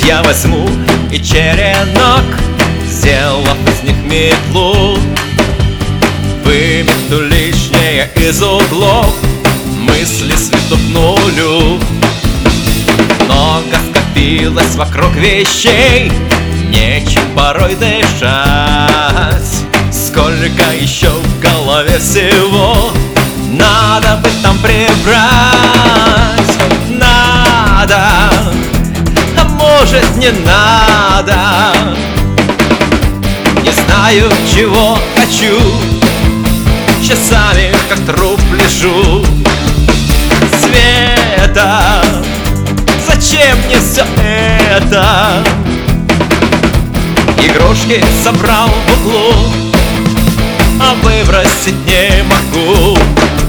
я возьму и черенок, сделав из них метлу. Вымету лишнее из углов, мысли сведут к нулю. Много скопилось вокруг вещей, нечем порой дышать. Сколько еще в голове всего надо бы там прибрать. Надо, а может не надо. Не знаю, чего хочу, часами как труп лежу. Света, зачем мне все это? Игрушки собрал в углу, а выбросить не могу.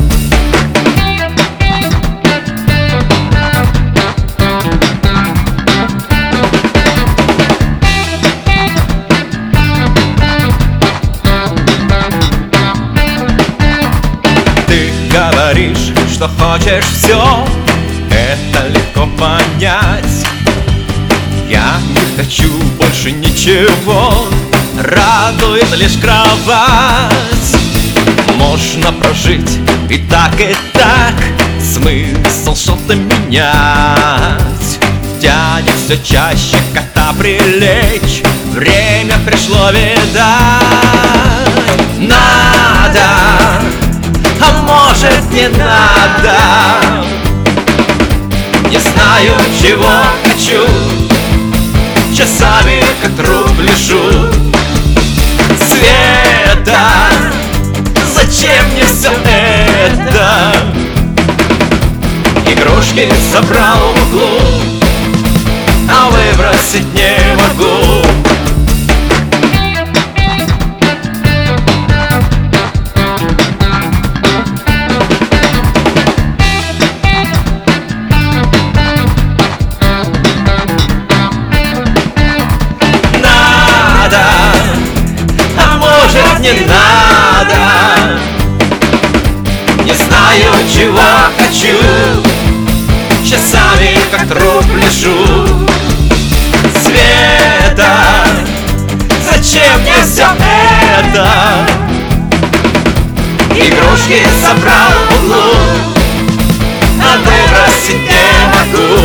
Ты говоришь, что хочешь все, это легко понять. Я не хочу больше ничего, радует лишь кровать. Можно прожить и так, смысл что-то менять. Тянет все чаще кота прилечь, время пришло, видать. Надо, а может не надо. Не знаю, чего хочу, часами как труп лежу. Света, зачем мне все это? Игрушки собрал в углу, а выбросить не могу. Не надо. Не знаю, чего хочу, часами как труп лежу. Света, зачем мне все это? Игрушки собрал в углу, а выбросить не могу.